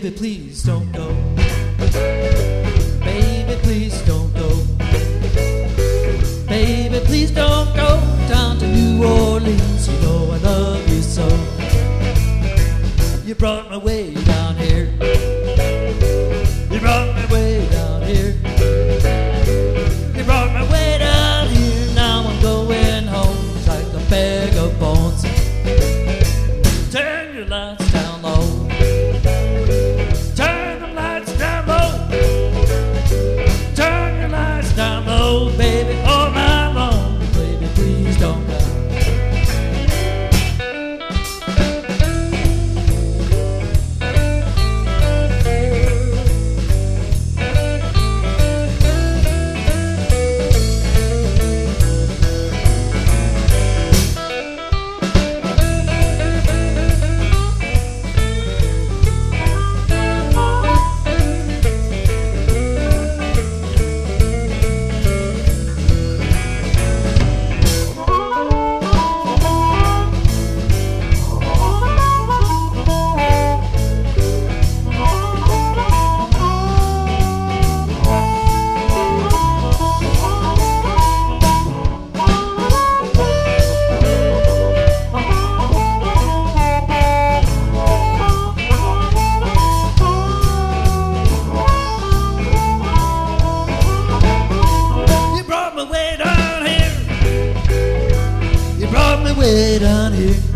Baby, please don't go. Baby, please don't go. Baby, please don't go down to New Orleans. You know I love you so. You brought me way down here. You brought me way down here. You brought me way down here. Now I'm going home like a bag of bones. Turn your lights down low. Turn the lights down low. Turn your lights down low, baby, all night long. Baby, please don't go. Way down here.